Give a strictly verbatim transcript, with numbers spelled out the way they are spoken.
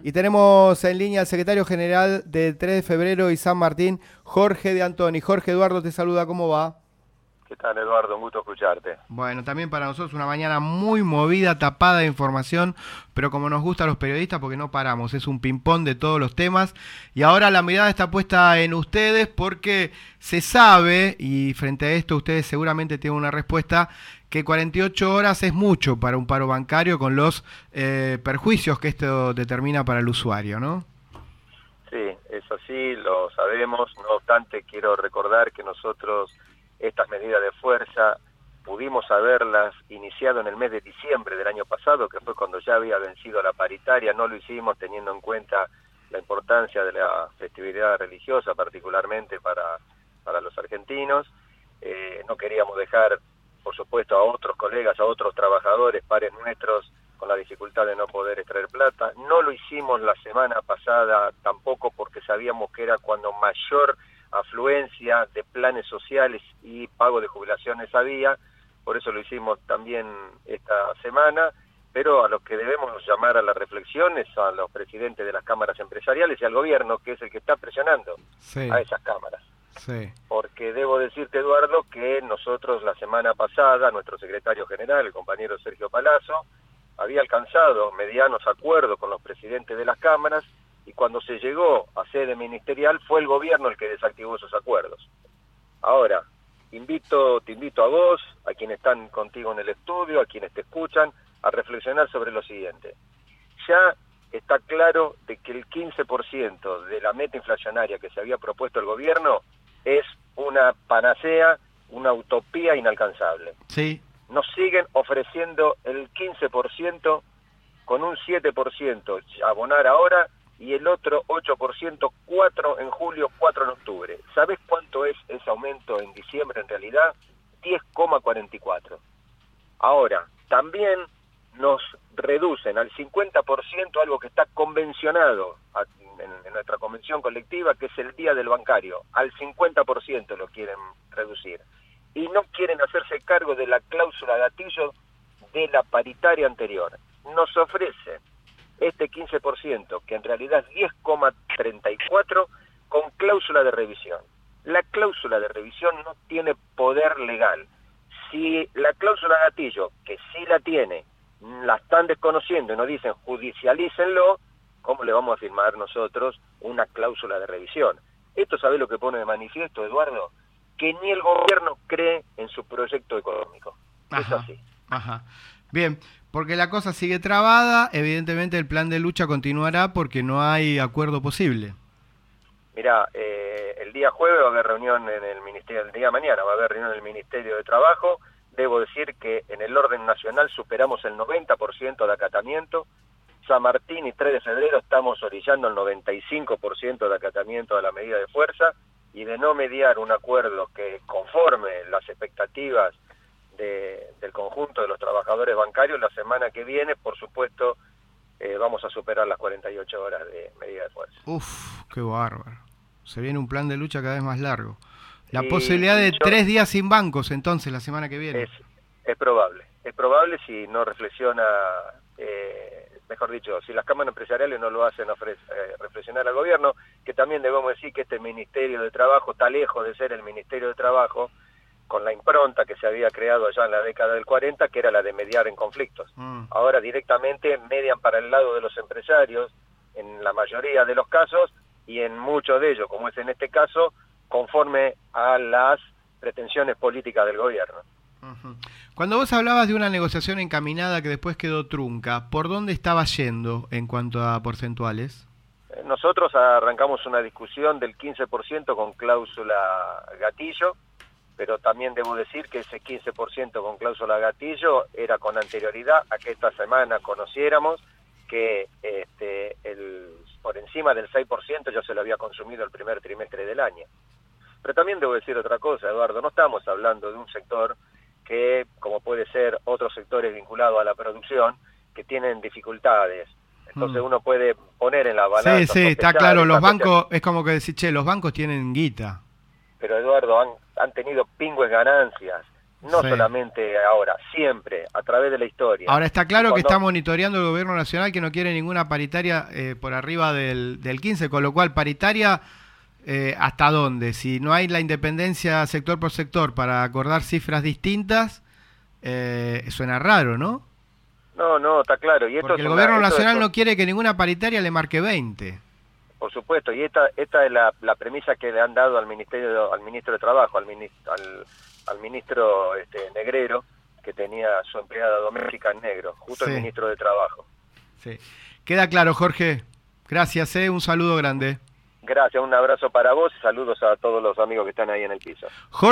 Y tenemos en línea al secretario general de tres de febrero y San Martín, Jorge de Antoni. Jorge, Eduardo te saluda, ¿cómo va? ¿Qué tal, Eduardo? Un gusto escucharte. Bueno, también para nosotros una mañana muy movida, tapada de información, pero como nos gusta a los periodistas porque no paramos, es un ping-pong de todos los temas. Y ahora la mirada está puesta en ustedes porque se sabe, y frente a esto ustedes seguramente tienen una respuesta, que cuarenta y ocho horas es mucho para un paro bancario con los eh, perjuicios que esto determina para el usuario, ¿no? Sí, es así, lo sabemos. No obstante, quiero recordar que nosotros estas medidas de fuerza pudimos haberlas iniciado en el mes de diciembre del año pasado, que fue cuando ya había vencido la paritaria. No lo hicimos teniendo en cuenta la importancia de la festividad religiosa, particularmente para, para los argentinos. Eh, no queríamos dejar, por supuesto, a otros colegas, a otros trabajadores, pares nuestros, con la dificultad de no poder extraer plata. No lo hicimos la semana pasada tampoco porque sabíamos que era cuando mayor afluencia de planes sociales y pago de jubilaciones había, por eso lo hicimos también esta semana, pero a los que debemos llamar a la reflexión es a los presidentes de las cámaras empresariales y al gobierno, que es el que está presionando sí. a esas cámaras. Sí. Porque debo decirte, Eduardo, que nosotros la semana pasada, nuestro secretario general, el compañero Sergio Palazzo, había alcanzado medianos acuerdos con los presidentes de las cámaras, y cuando se llegó a sede ministerial fue el gobierno el que desactivó esos acuerdos. Ahora, invito, te invito a vos, a quienes están contigo en el estudio, a quienes te escuchan, a reflexionar sobre lo siguiente. Ya está claro de que el quince por ciento de la meta inflacionaria que se había propuesto el gobierno es una panacea, una utopía inalcanzable. Sí. Nos siguen ofreciendo el quince por ciento con un siete por ciento abonar ahora y el otro ocho por ciento, cuatro en julio, cuatro en octubre. ¿Sabés cuánto es ese aumento en diciembre en realidad? diez coma cuarenta y cuatro. Ahora, también nos reducen al cincuenta por ciento algo que está convencionado en, en nuestra convención colectiva, que es el día del bancario. Al cincuenta por ciento lo quieren reducir. Y no quieren hacerse cargo de la cláusula gatillo de la paritaria anterior. Nos ofrece este quince por ciento, que en realidad es diez coma treinta y cuatro, con cláusula de revisión. La cláusula de revisión no tiene poder legal. Si la cláusula gatillo, que sí la tiene, la están desconociendo y nos dicen judicialícenlo, ¿cómo le vamos a firmar nosotros una cláusula de revisión? Esto, ¿sabe lo que pone de manifiesto, Eduardo? Que ni el gobierno cree en su proyecto económico. Ajá, es así. Ajá. Bien, porque la cosa sigue trabada, evidentemente el plan de lucha continuará porque no hay acuerdo posible. Mirá, eh, el día jueves va a haber reunión en el Ministerio, el día de mañana va a haber reunión en el Ministerio de Trabajo. Debo decir que en el orden nacional superamos el noventa por ciento de acatamiento. San Martín y tres de febrero estamos orillando el noventa y cinco por ciento de acatamiento de la medida de fuerza, y de no mediar un acuerdo que conforme las expectativas de, del conjunto de los trabajadores bancarios, la semana que viene, por supuesto, eh, vamos a superar las cuarenta y ocho horas de medida de fuerza. Uf, qué bárbaro. Se viene un plan de lucha cada vez más largo. La y, posibilidad de yo, tres días sin bancos, entonces, la semana que viene. Es, es probable. Es probable si no reflexiona, eh, mejor dicho, si las cámaras empresariales no lo hacen ofre- eh, reflexionar al gobierno, que también debemos decir que este Ministerio de Trabajo está lejos de ser el Ministerio de Trabajo con la impronta que se había creado allá en la década del cuarenta, que era la de mediar en conflictos. Mm. Ahora directamente median para el lado de los empresarios, en la mayoría de los casos, y en muchos de ellos, como es en este caso, conforme a las pretensiones políticas del gobierno. Uh-huh. Cuando vos hablabas de una negociación encaminada que después quedó trunca, ¿por dónde estaba yendo en cuanto a porcentuales? Nosotros arrancamos una discusión del quince por ciento con cláusula gatillo, pero también debo decir que ese quince por ciento con cláusula gatillo era con anterioridad a que esta semana conociéramos que este, el, por encima del seis por ciento ya se lo había consumido el primer trimestre del año. Pero también debo decir otra cosa, Eduardo, no estamos hablando de un sector que, como puede ser otros sectores vinculados a la producción, que tienen dificultades. Entonces mm. uno puede poner en la balanza... Sí, sí, está claro, los bancos, es como que decir, che, los bancos tienen guita. Pero Eduardo, han, han tenido pingües ganancias, no sí. solamente ahora, siempre, a través de la historia. Ahora está claro Cuando... que está monitoreando el gobierno nacional que no quiere ninguna paritaria eh, por arriba del, del quince, con lo cual paritaria, eh, ¿hasta dónde? Si no hay la independencia sector por sector para acordar cifras distintas, eh, suena raro, ¿no? No, no, está claro. Y esto Porque es el una, gobierno esto nacional es... no quiere que ninguna paritaria le marque veinte. Por supuesto, y esta esta es la, la premisa que le han dado al ministerio, al ministro de Trabajo, al ministro, al, al ministro este, Negrero, que tenía su empleada doméstica en negro, justo Sí. el ministro de Trabajo. Sí. Queda claro, Jorge. Gracias, eh. Un saludo grande. Gracias, un abrazo para vos y saludos a todos los amigos que están ahí en el piso. Jorge